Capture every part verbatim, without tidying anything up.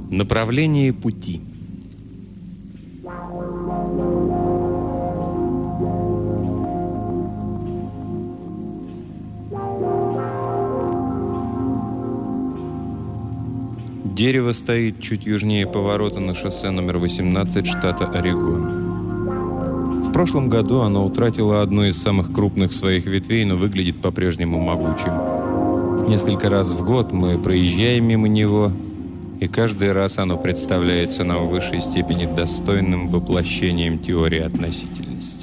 Направление пути. Дерево стоит чуть южнее поворота на шоссе номер восемнадцать штата Орегон. В прошлом году оно утратило одну из самых крупных своих ветвей, но выглядит по-прежнему могучим. Несколько раз в год мы проезжаем мимо него, и каждый раз оно представляется нам в высшей степени достойным воплощением теории относительности.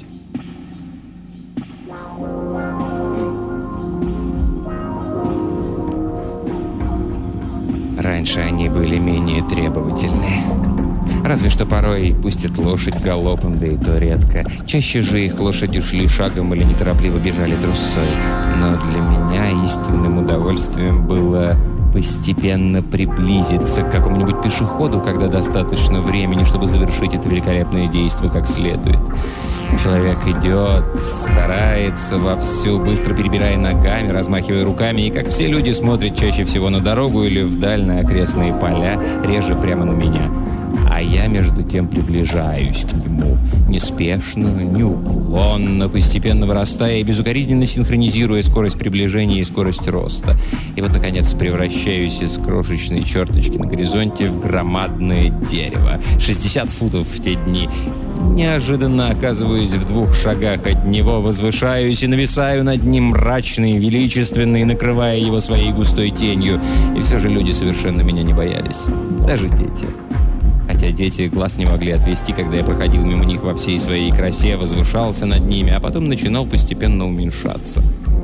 Раньше они были менее требовательны. Разве что порой пустят лошадь галопом, да и то редко. Чаще же их лошади шли шагом или неторопливо бежали трусцой. Но для меня истинным удовольствием было постепенно приблизиться к какому-нибудь пешеходу, когда достаточно времени, чтобы завершить это великолепное действо как следует. Человек идет, старается вовсю, быстро перебирая ногами, размахивая руками, и, как все люди, смотрит чаще всего на дорогу или вдаль на окрестные поля, реже прямо на меня. А я, между тем, приближаюсь к нему, неспешно, неуклонно, постепенно вырастая и безукоризненно синхронизируя скорость приближения и скорость роста. И вот, наконец, превращаюсь из крошечной черточки на горизонте в громадное дерево. шестьдесят футов в те дни. Неожиданно оказываюсь в двух шагах от него, возвышаюсь и нависаю над ним мрачный, величественный, накрывая его своей густой тенью. И все же люди совершенно меня не боялись. Даже дети. Хотя дети глаз не могли отвести, когда я проходил мимо них во всей своей красе, возвышался над ними, а потом начинал постепенно уменьшаться.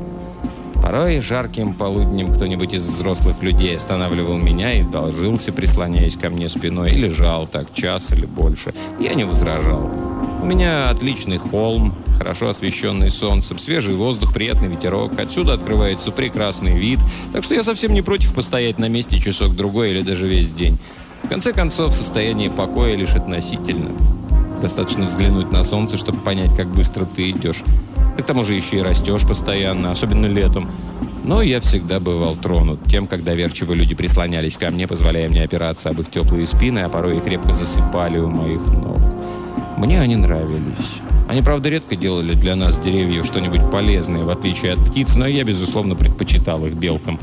Порой жарким полуднем кто-нибудь из взрослых людей останавливал меня и должился, прислоняясь ко мне спиной, и лежал так час или больше. Я не возражал. У меня отличный холм, хорошо освещенный солнцем, свежий воздух, приятный ветерок. Отсюда открывается прекрасный вид, так что я совсем не против постоять на месте часок-другой или даже весь день. В конце концов, состояние покоя лишь относительно. Достаточно взглянуть на солнце, чтобы понять, как быстро ты идешь. Ты к тому же еще и растешь постоянно, особенно летом. Но я всегда бывал тронут тем, как доверчиво люди прислонялись ко мне, позволяя мне опираться об их теплые спины, а порой и крепко засыпали у моих ног. Мне они нравились. Они, правда, редко делали для нас, деревьев, что-нибудь полезное, в отличие от птиц, но я, безусловно, предпочитал их белкам.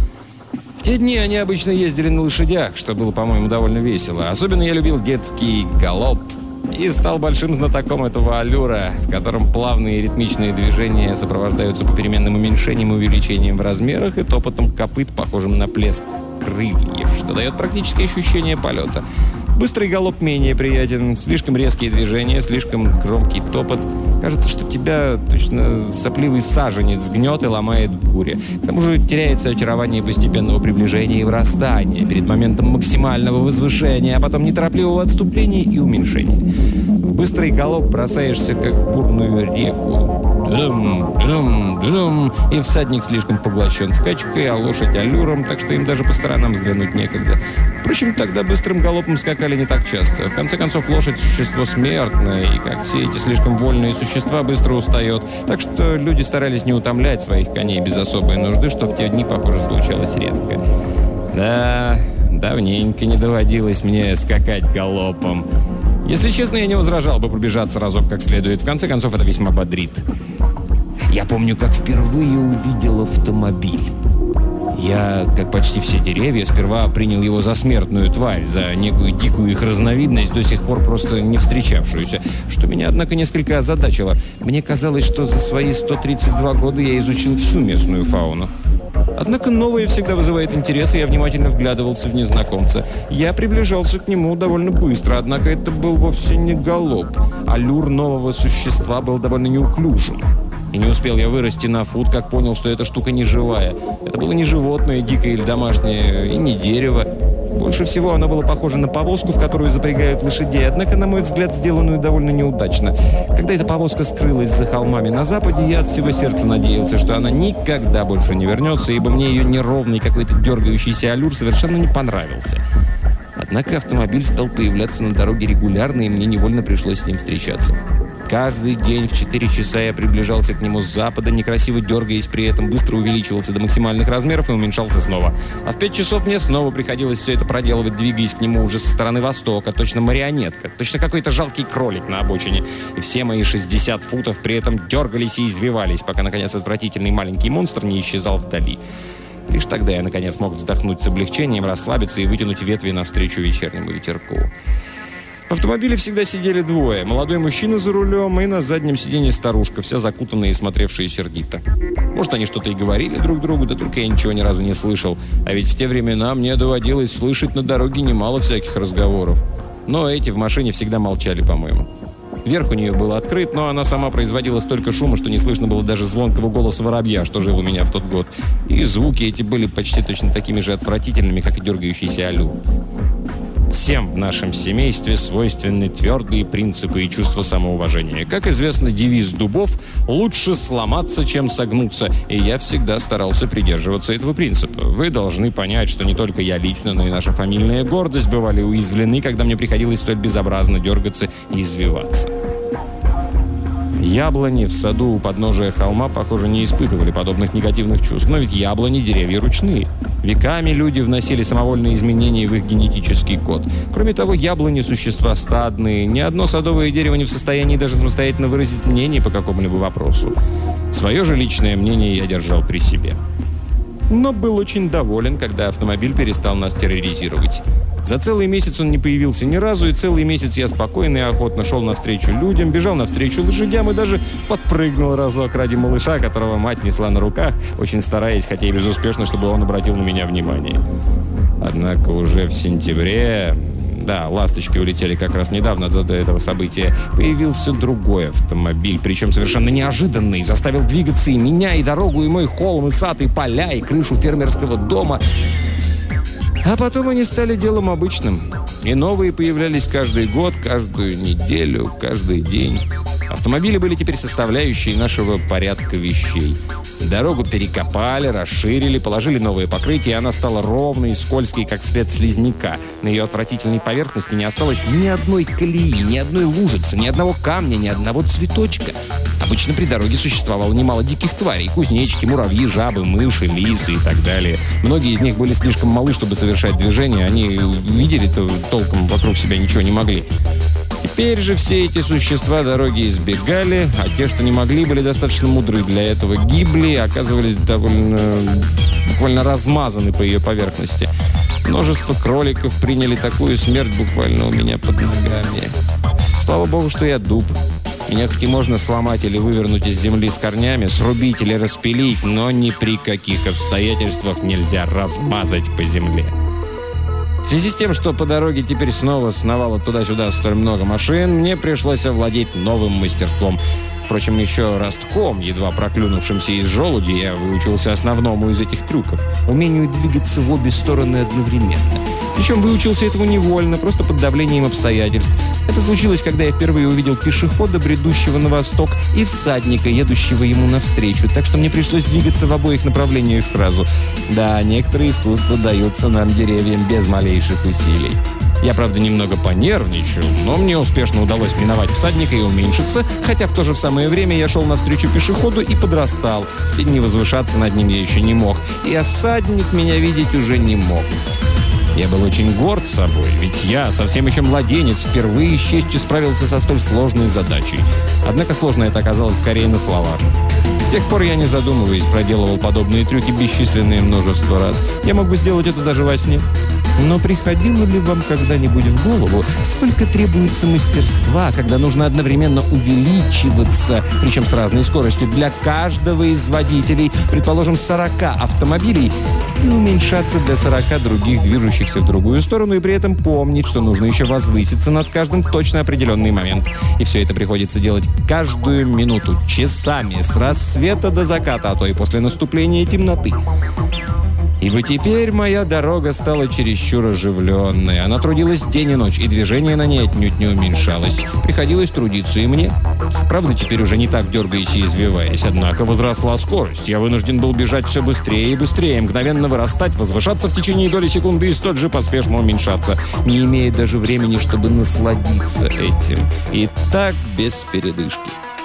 В те дни они обычно ездили на лошадях, что было, по-моему, довольно весело. Особенно я любил детский галоп и стал большим знатоком этого аллюра, в котором плавные ритмичные движения сопровождаются попеременным уменьшением и увеличением в размерах и топотом копыт, похожим на плеск крыльев, что дает практическое ощущение полета. Быстрый галоп менее приятен, слишком резкие движения, слишком громкий топот. Кажется, что тебя точно сопливый саженец гнет и ломает буря. К тому же теряется очарование постепенного приближения и вырастания перед моментом максимального возвышения, а потом неторопливого отступления и уменьшения. В быстрый галоп бросаешься, как в бурную реку. Дум, дум, дум, и всадник слишком поглощен скачкой, а лошадь аллюром, так что им даже по сторонам взглянуть некогда. Впрочем, тогда быстрым галопом скакали не так часто. В конце концов, лошадь – существо смертное, и, как все эти слишком вольные существа, быстро устает. Так что люди старались не утомлять своих коней без особой нужды, что в те дни, похоже, случалось редко. Да, давненько не доводилось мне скакать галопом. Если честно, я не возражал бы пробежаться разок как следует. В конце концов, это весьма бодрит. Я помню, как впервые увидел автомобиль. Я, как почти все деревья, сперва принял его за смертную тварь, за некую дикую их разновидность, до сих пор просто не встречавшуюся, что меня, однако, несколько озадачило. Мне казалось, что за свои сто тридцать два года я изучил всю местную фауну. Однако новое всегда вызывает интерес, и я внимательно вглядывался в незнакомца. Я приближался к нему довольно быстро, однако это был вовсе не галоп. Аллюр нового существа был довольно неуклюжим. И не успел я вырасти на фут, как понял, что эта штука не живая. Это было не животное, дикое или домашнее, и не дерево. Больше всего оно было похоже на повозку, в которую запрягают лошадей, однако, на мой взгляд, сделанную довольно неудачно. Когда эта повозка скрылась за холмами на западе, я от всего сердца надеялся, что она никогда больше не вернется, ибо мне ее неровный какой-то дергающийся аллюр совершенно не понравился. Однако автомобиль стал появляться на дороге регулярно, и мне невольно пришлось с ним встречаться. Каждый день в четыре часа я приближался к нему с запада, некрасиво дергаясь при этом, быстро увеличивался до максимальных размеров и уменьшался снова. А в пять часов мне снова приходилось все это проделывать, двигаясь к нему уже со стороны востока, точно марионетка, точно какой-то жалкий кролик на обочине. И все мои шестьдесят футов при этом дергались и извивались, пока, наконец, отвратительный маленький монстр не исчезал вдали. Лишь тогда я, наконец, мог вздохнуть с облегчением, расслабиться и вытянуть ветви навстречу вечернему ветерку. В автомобиле всегда сидели двое. Молодой мужчина за рулем и на заднем сиденье старушка, вся закутанная и смотревшая сердито. Может, они что-то и говорили друг другу, да только я ничего ни разу не слышал. А ведь в те времена мне доводилось слышать на дороге немало всяких разговоров. Но эти в машине всегда молчали, по-моему. Верх у нее был открыт, но она сама производила столько шума, что не слышно было даже звонкого голоса воробья, что жил у меня в тот год. И звуки эти были почти точно такими же отвратительными, как и дергающийся алю. Всем в нашем семействе свойственны твердые принципы и чувство самоуважения. Как известно, девиз Дубов «лучше сломаться, чем согнуться», и я всегда старался придерживаться этого принципа. Вы должны понять, что не только я лично, но и наша фамильная гордость бывали уязвлены, когда мне приходилось столь безобразно дергаться и извиваться. Яблони в саду у подножия холма, похоже, не испытывали подобных негативных чувств. Но ведь яблони – деревья ручные. Веками люди вносили самовольные изменения в их генетический код. Кроме того, яблони – существа стадные. Ни одно садовое дерево не в состоянии даже самостоятельно выразить мнение по какому-либо вопросу. Свое же личное мнение я держал при себе. Но был очень доволен, когда автомобиль перестал нас терроризировать. За целый месяц он не появился ни разу, и целый месяц я спокойно и охотно шел навстречу людям, бежал навстречу лошадям и даже подпрыгнул разок ради малыша, которого мать несла на руках, очень стараясь, хотя и безуспешно, чтобы он обратил на меня внимание. Однако уже в сентябре... Да, ласточки улетели как раз недавно до, до этого события. Появился другой автомобиль, причем совершенно неожиданный. Заставил двигаться и меня, и дорогу, и мой холм, и сад, и поля, и крышу фермерского дома. А потом они стали делом обычным. И новые появлялись каждый год, каждую неделю, каждый день. Автомобили были теперь составляющей нашего порядка вещей. Дорогу перекопали, расширили, положили новое покрытие, и она стала ровной и скользкой, как след слизняка. На ее отвратительной поверхности не осталось ни одной колеи, ни одной лужицы, ни одного камня, ни одного цветочка. Обычно при дороге существовало немало диких тварей: кузнечики, муравьи, жабы, мыши, лисы и так далее. Многие из них были слишком малы, чтобы совершать движение, они видели-то толком вокруг себя ничего не могли. Теперь же все эти существа дороги избегали, а те, что не могли, были достаточно мудры для этого, гибли и оказывались довольно, буквально размазаны по ее поверхности. Множество кроликов приняли такую смерть буквально у меня под ногами. Слава богу, что я дуб. Меня хоть и можно сломать или вывернуть из земли с корнями, срубить или распилить, но ни при каких обстоятельствах нельзя размазать по земле. В связи с тем, что по дороге теперь снова сновало туда-сюда столь много машин, мне пришлось овладеть новым мастерством. Впрочем, еще ростком, едва проклюнувшимся из желуди, я выучился основному из этих трюков – умению двигаться в обе стороны одновременно. Причем выучился этому невольно, просто под давлением обстоятельств. Это случилось, когда я впервые увидел пешехода, бредущего на восток, и всадника, едущего ему навстречу, так что мне пришлось двигаться в обоих направлениях сразу. Да, некоторые искусства даются нам, деревьям, без малейших усилий. Я, правда, немного понервничал, но мне успешно удалось миновать всадника и уменьшиться, хотя в то же самое время я шел навстречу пешеходу и подрастал. И не возвышаться над ним я еще не мог, и всадник меня видеть уже не мог. Я был очень горд собой, ведь я, совсем еще младенец, впервые с честью справился со столь сложной задачей. Однако сложно это оказалось скорее на словах. С тех пор я, не задумываясь, проделывал подобные трюки бесчисленное множество раз. Я мог бы сделать это даже во сне. Но приходило ли вам когда-нибудь в голову, сколько требуется мастерства, когда нужно одновременно увеличиваться, причем с разной скоростью, для каждого из водителей, предположим, сорока автомобилей, и уменьшаться для сорока других, движущихся в другую сторону, и при этом помнить, что нужно еще возвыситься над каждым в точно определенный момент. И все это приходится делать каждую минуту, часами, с рассвета до заката, а то и после наступления темноты. Ибо теперь моя дорога стала чересчур оживленной. Она трудилась день и ночь, и движение на ней отнюдь не уменьшалось. Приходилось трудиться и мне. Правда, теперь уже не так дергаясь и извиваясь. Однако возросла скорость. Я вынужден был бежать все быстрее и быстрее, мгновенно вырастать, возвышаться в течение доли секунды и столь же поспешно уменьшаться, не имея даже времени, чтобы насладиться этим. И так без передышки.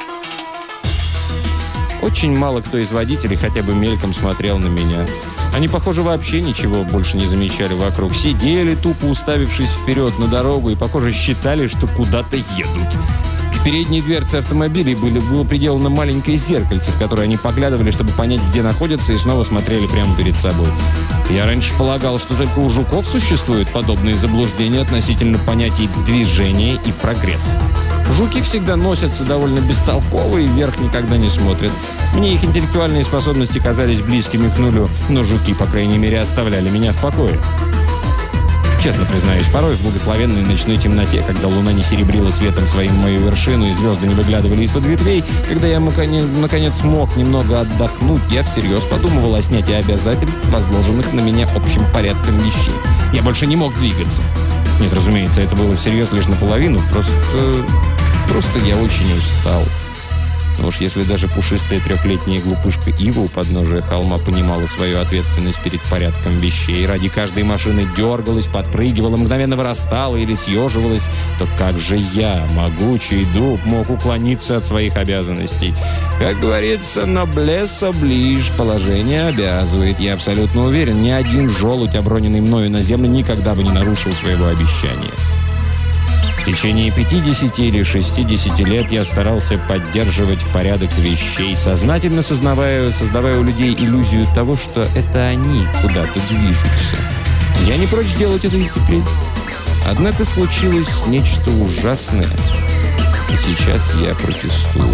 Очень мало кто из водителей хотя бы мельком смотрел на меня. Они, похоже, вообще ничего больше не замечали вокруг. Сидели, тупо уставившись вперед на дорогу, и, похоже, считали, что куда-то едут. К передней дверце автомобилей были, было приделано маленькое зеркальце, в которое они поглядывали, чтобы понять, где находятся, и снова смотрели прямо перед собой. Я раньше полагал, что только у жуков существуют подобные заблуждения относительно понятий движения и прогресс. Жуки всегда носятся довольно бестолково и вверх никогда не смотрят. Мне их интеллектуальные способности казались близкими к нулю, но жуки, по крайней мере, оставляли меня в покое. Честно признаюсь, порой в благословенной ночной темноте, когда луна не серебрила светом своим мою вершину и звезды не выглядывали из-под ветвей, когда я, наконец, смог немного отдохнуть, я всерьез подумывал о снятии обязательств, возложенных на меня общим порядком вещей. Я больше не мог двигаться. Нет, разумеется, это было всерьез лишь наполовину, просто... просто я очень устал. Но уж если даже пушистая трехлетняя глупышка Ива у подножия холма понимала свою ответственность перед порядком вещей, ради каждой машины дергалась, подпрыгивала, мгновенно вырастала или съеживалась, то как же я, могучий дуб, мог уклониться от своих обязанностей? Как говорится, noblesse oblige, положение обязывает. Я абсолютно уверен, ни один желудь, оброненный мною на землю, никогда бы не нарушил своего обещания. В течение пятидесяти или шестидесяти лет я старался поддерживать порядок вещей, сознательно сознавая, создавая у людей иллюзию того, что это они куда-то движутся. Я не прочь делать это и теперь. Однако случилось нечто ужасное, и сейчас я протестую.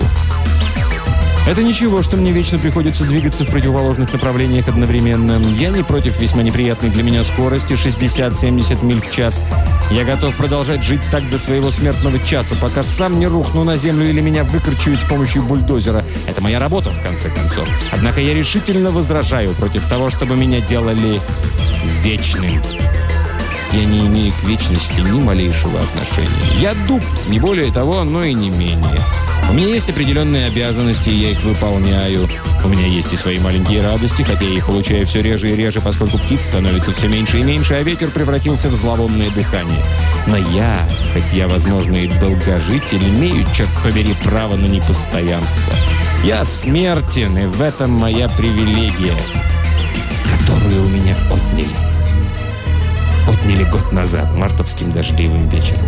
Это ничего, что мне вечно приходится двигаться в противоположных направлениях одновременно. Я не против весьма неприятной для меня скорости шестьдесят-семьдесят миль в час. Я готов продолжать жить так до своего смертного часа, пока сам не рухну на землю или меня выкорчуют с помощью бульдозера. Это моя работа, в конце концов. Однако я решительно возражаю против того, чтобы меня делали вечным. Я не имею к вечности ни малейшего отношения. Я дуб, не более того, но и не менее. У меня есть определенные обязанности, и я их выполняю. У меня есть и свои маленькие радости, хотя я их получаю все реже и реже, поскольку птиц становится все меньше и меньше, а ветер превратился в зловонное дыхание. Но я, хоть я, возможно, и долгожитель, имею, черт побери, право на непостоянство. Я смертен, и в этом моя привилегия, которую у меня отняли. Отняли год назад, мартовским дождливым вечером.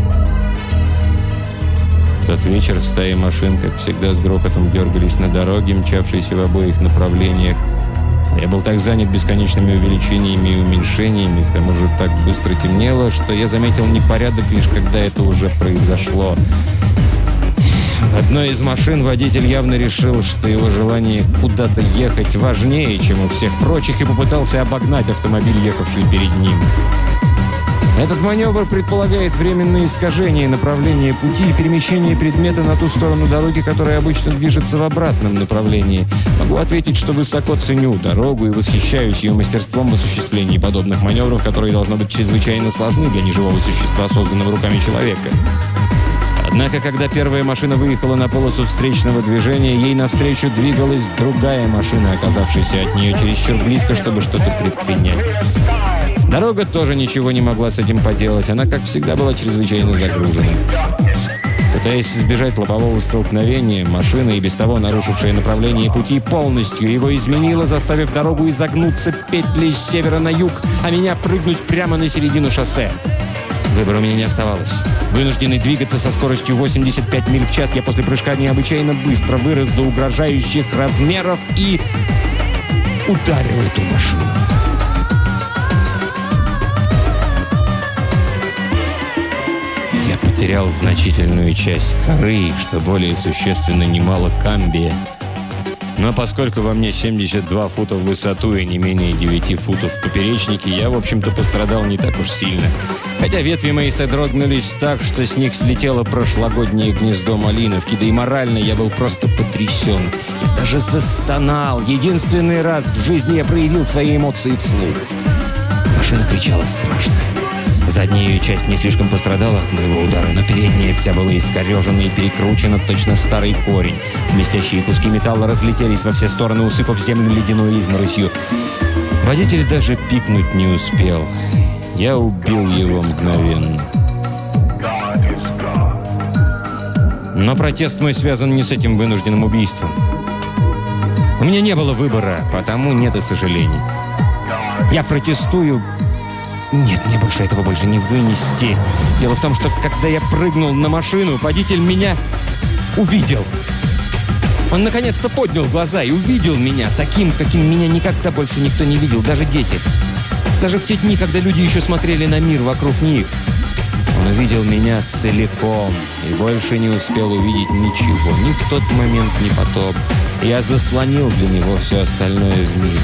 В тот вечер в стае машин, как всегда, с грохотом дергались на дороге, мчавшейся в обоих направлениях. Я был так занят бесконечными увеличениями и уменьшениями, к тому же так быстро темнело, что я заметил непорядок, лишь когда это уже произошло. В одной из машин водитель явно решил, что его желание куда-то ехать важнее, чем у всех прочих, и попытался обогнать автомобиль, ехавший перед ним. Этот маневр предполагает временное искажение направления пути и перемещение предмета на ту сторону дороги, которая обычно движется в обратном направлении. Могу ответить, что высоко ценю дорогу и восхищаюсь ее мастерством в осуществлении подобных маневров, которые должны быть чрезвычайно сложны для неживого существа, созданного руками человека. Однако, когда первая машина выехала на полосу встречного движения, ей навстречу двигалась другая машина, оказавшаяся от нее чересчур близко, чтобы что-то предпринять. Дорога тоже ничего не могла с этим поделать. Она, как всегда, была чрезвычайно загружена. Пытаясь избежать лобового столкновения, машина, и без того нарушившая направление пути, полностью его изменила, заставив дорогу изогнуться петлей с севера на юг, а меня прыгнуть прямо на середину шоссе. Выбора у меня не оставалось. Вынужденный двигаться со скоростью восемьдесят пять миль в час, я после прыжка необычайно быстро вырос до угрожающих размеров и ударил эту машину. Я потерял значительную часть коры, что более существенно, немало камбия. Но поскольку во мне семьдесят два фута в высоту и не менее девяти футов в поперечнике, я, в общем-то, пострадал не так уж сильно. Хотя ветви мои содрогнулись так, что с них слетело прошлогоднее гнездо малиновки, да и морально я был просто потрясен. Я даже застонал. Единственный раз в жизни я проявил свои эмоции вслух. Машина кричала страшно. Задняя ее часть не слишком пострадала от моего удара, но передняя вся была искорежена и перекручена, точно старый корень. Блестящие куски металла разлетелись во все стороны, усыпав землю ледяной изморозью. Водитель даже пикнуть не успел. Я убил его мгновенно. Но протест мой связан не с этим вынужденным убийством. У меня не было выбора, потому нет и сожалений. Я протестую... Нет, мне больше этого больше не вынести. Дело в том, что когда я прыгнул на машину, водитель меня увидел. Он наконец-то поднял глаза и увидел меня таким, каким меня никогда больше никто не видел, даже дети. Даже в те дни, когда люди еще смотрели на мир вокруг них. Он увидел меня целиком и больше не успел увидеть ничего. Ни в тот момент, ни потом. Я заслонил для него все остальное в мире.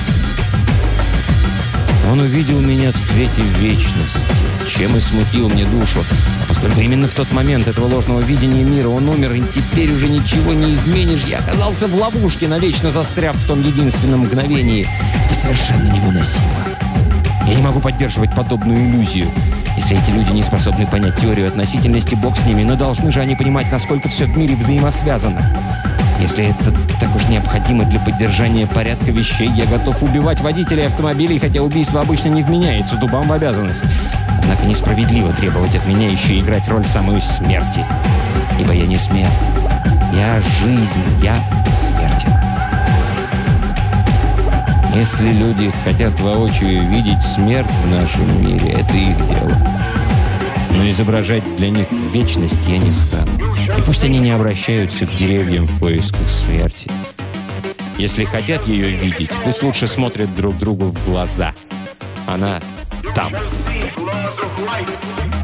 Он увидел меня в свете вечности, чем и смутил мне душу. А поскольку именно в тот момент этого ложного видения мира он умер, и теперь уже ничего не изменишь, я оказался в ловушке, навечно застряв в том единственном мгновении. Это совершенно невыносимо. Я не могу поддерживать подобную иллюзию. Если эти люди не способны понять теорию относительности, бог с ними, но должны же они понимать, насколько все в мире взаимосвязано. Если это так уж необходимо для поддержания порядка вещей, я готов убивать водителей автомобилей, хотя убийство обычно не вменяется дубам в обязанность. Однако несправедливо требовать от меня еще играть роль самой смерти. Ибо я не смерть. Я жизнь, я смерть. Если люди хотят воочию видеть смерть в нашем мире, это их дело. Но изображать для них вечность я не стану. И пусть они не обращаются к деревьям в поисках смерти. Если хотят ее видеть, пусть лучше смотрят друг другу в глаза. Она там.